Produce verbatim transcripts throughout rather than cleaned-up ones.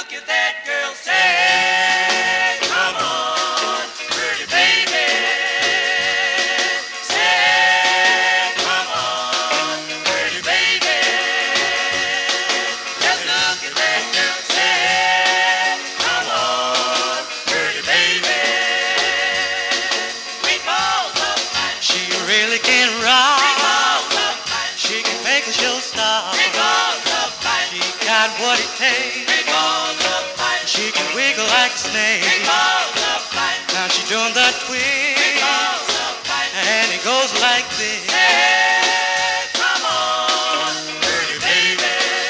look at that girl say, come on, pretty baby. Say, come on, pretty baby. Just look at that girl say, come on, pretty baby. Sweet balls of fire. She really can rock. Sweet balls of fire. She can make a show star. Sweet balls of fire. She got what it takes. Sweet balls of fire. She can wiggle like a snake. Sweet balls of fire. Now she doing the Sweet twist, balls of fire. and it goes like this. Say, come on, pretty baby.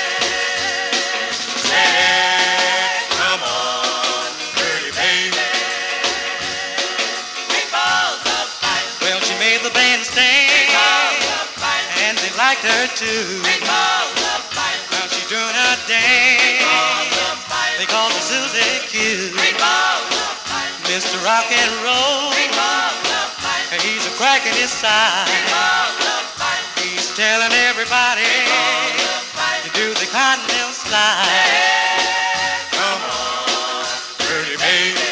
Say, come on, pretty baby. Sweet balls of fire. Well, she made the band Sweet stand, balls of fire. and they liked her too. Sweet balls of fire. Now she's doing her Balls dance. of fire. They call her Susie Q. Sweet balls of fire. Mister Rock and Roll. Sweet balls of fire. He's a crack in his side. Sweet balls of fire. He's telling everybody Balls of fire. to do the continental slide. Say, come on, pretty baby.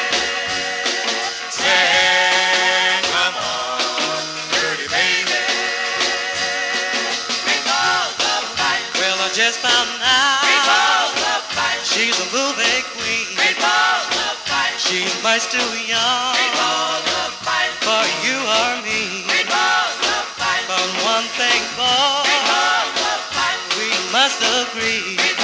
Say, come on, pretty baby. Sweet balls of fire. Well, I just found Sweet out balls of fire. she's a movie queen. Sweet balls of fire. She's much too young Sweet balls of fire. for you or me. Sweet balls of fire. But one thing, boy, Sweet balls of fire. we must agree. Sweet